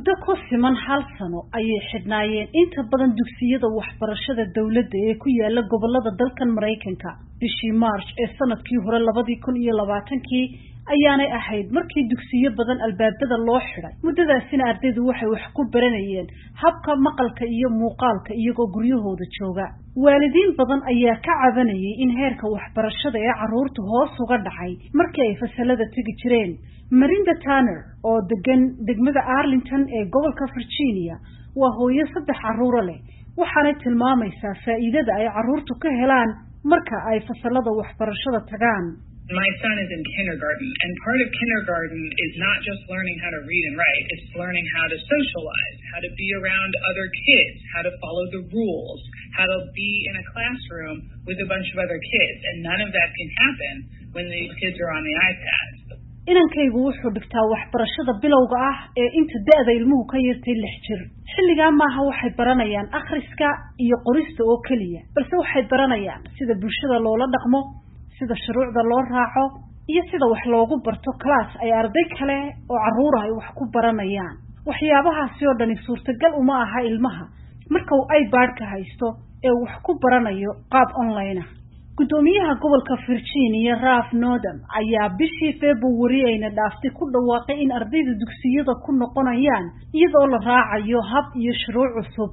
muddo ku siman hal sano ayay xidhnaayeen inta badan dugsiyada waxbarashada dawladda ee ku yaala gobolada dalkan Mareykanka bishii March ee sanadkii hore 2020 ayaanay ahayd markii dugsiyo badan albaabada loo xiray muddadaasina ardaydu waxay wax ku baranayeen habka maqalka iyo muuqaalka iyagoo guryahooda jooga waalidiin badan ayaa ka cabanayay in heerka waxbarashada ee carruurtu hoos uga dhacay markii ay fasalada tagi jireen Marinda Tanner oo degan degmada Arlington ee gobolka Virginia waa hooyo 3 carruur leh waxaana tilmaamaysaa faa'iidada ay carruurtu ka helaan marka ay fasalada waxbarashada tagaan. My son is in kindergarten, and part of kindergarten is not just learning how to read and write, it's learning how to socialize, how to be around other kids, how to follow the rules, how to be in a classroom with a bunch of other kids, and none of that can happen when these kids are on the iPads. inankaygu wuxuu dhigtaa waxbarashada bilowga ah ee inta da'da ilmuhu ka yartay 6 jir xilliga maaha waxay baranayaan akhriska iyo qorista oo kaliya balse waxay baranayaan sida bulshada loola dhaqmo sida shuruucda loo raaco iyo sida wax loogu barto class ay arday kale oo carruur ah ay wax ku baranayaan waxyaabahaasi oo dhan suurtagal uma aha ilmaha marka uu iPad ka haysto ee wax ku baranayo qaab online ah gudoomiyaha gobolka Virginia Ralph Northam ayaa bishii February ayna dhaaftay ku dhawaaqay in ardayda dugsiyada ku noqonayaan iyadoo la raacayo hab iyo shuruuc cusub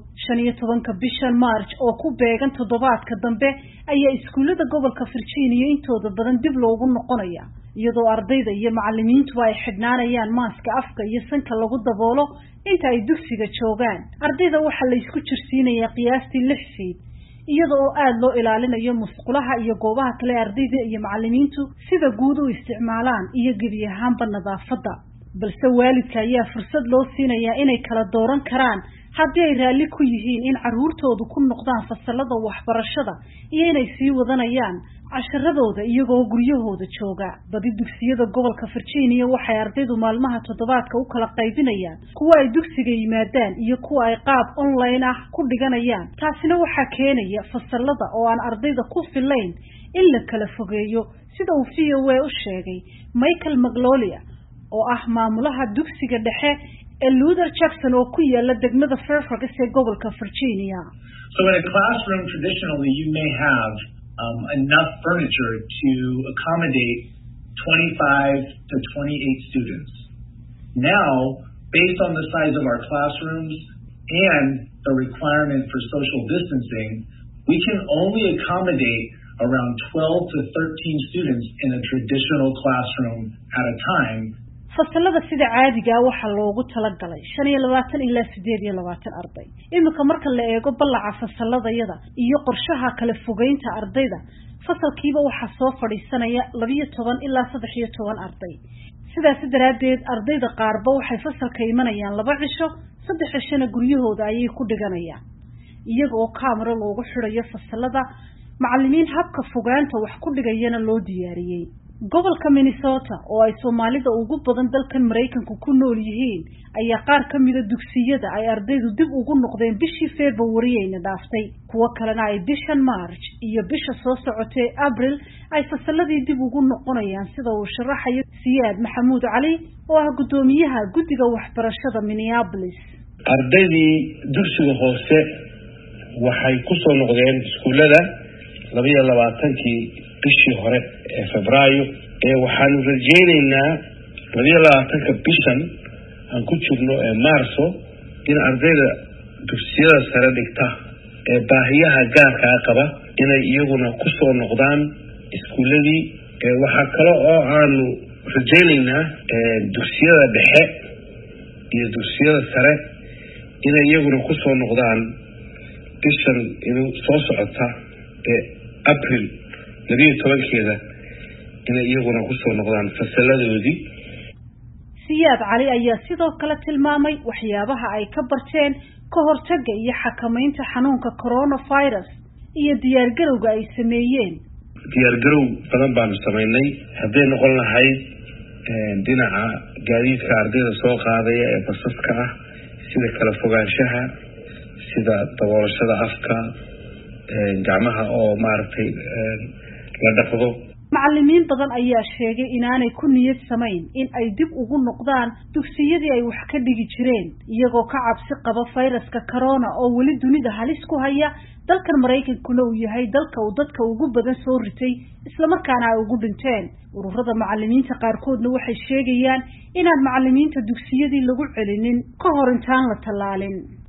15 bishan March oo ku beegan toddobaadka dambe ayaa iskuulada gobolka Virginia intooda badan dib loogu noqonaya iyadoo ardayda iyo macallimiintu ay xidhnaanayaan maaska afka iyo sanka lagu daboolo inta ay dugsiga joogaan ardayda waxa la isku jirsiinayaa qiyaastii 6 feet iyadoo aad loo ilaalinayo musqulaha iyo goobaha kale ardayda iyo macallimiintu sida guud u isticmaalaan iyo gebi ahaanba nadaafadda balse waalidka ayaa fursad loo siinayaa inay kala dooran karaan haddii ay raalli ku yihiin in carruurtoodu ku noqdaan fasalada waxbarashada iyo inay sii wadanayaan casharadooda iyagoo guryahooda jooga badi dugsiyada gobolka Virginia waxay ardaydu maalmaha toddobaadka u kala qaybinayaan kuwa ay dugsiga yimaadaan iyo kuwa ay qaab online ah ku dhiganayaan taasina waxa keenaya fasalada oo aan ardayda ku filayn in la kala fogeeyo sida uu VOA u sheegay Michael Magnolia oo ah maamulaha dugsiga dhexe Luther Jackson oo ku yaala degmada Fairfax ee gobolka Virginia. So in a classroom traditionally you may have enough furniture to accommodate 25 to 28 students. Now, based on the size of our classrooms and the requirement for social distancing, we can only accommodate around 12 to 13 students in a traditional classroom at a time. fasalada sida caadiga waxa loogu talagalay 25 ilaa 28 arday imika marka la eego ballaca fasaladayada iyo qorshaha kala fogeynta ardayda fasalkiiba waxa soo fadhiisanaya 12 ilaa 13 arday sidaas daraadeed ardayda qaarba waxay fasalka imanayaan 2 cisho 3 cishana guryahooda ayay ku dhiganayaan iyagoo kaamiro loogu xirayo fasalada macallimiin habka fogaanta wax ku dhigayana loo diyaariyay gobolka Minnesota oo ay Soomaalida ugu badan dalkan Mareykanka ku nool yihiin ayaa qaar ka mid ah dugsiyada ay ardaydu dib ugu noqdeen bishii February ayna dhaaftay kuwa kalena ay bishan March iyo bisha soo socotay April ay fasaladii dib ugu noqonayaan sida uu sharaxayo Siyaad Maxamuud Cali oo ah gudoomiyaha guddiga waxbarashada Minneapolis ardaydii dugsiga hoose waxay ku soo noqdeen iskuulada 22 bishii hore ee Febraayo waxaanu rajaynaynaa 22 bishan aan ku jirno ee Maarso in ardayda dugsiyada sare dhigta ee baahiyaha gaarka ah qaba inay iyaguna ku soo noqdaan iskuuladii waxa kale oo aanu rajaynaynaa dugsiyada dhexe iyo dugsiyada sare inay iyaguna ku soo noqdaan bishan inuu soo socota ee April 12keeda inay iyaguna ku soo noqdaan fasaladoodii Siyaad Cali ayaa sidoo kale tilmaamay waxyaabaha ay ka barteen ka hortagga iyo xakamaynta xanuunka coronavirus iyo diyaargarowga ay sameeyeen diyaargarow badan baan sameynay haddii noqon lahayd dhinaca gaadiidka ardayda soo qaadaya ee basaska ah sida kala fogaanshaha sida daboolashada afka gacmaha oo maartay la dhaqdo macallimiin badan ayaa sheegay inaanay ku niyad samayn in ay dib ugu noqdaan dugsiyadii ay wax ka dhigi jireen iyagoo ka cabsi qaba fayraska corona oo weli dunida halis ku haya dalkan Mareykankuna uu yahay dalka uu dadka ugu badan soo ritay isla markaana ay ugu dhinteen ururada macallimiinta qaarkoodna waxay sheegayaan inaan macallimiinta dugsiyadii lagu celinin ka hor intaan la tallaalin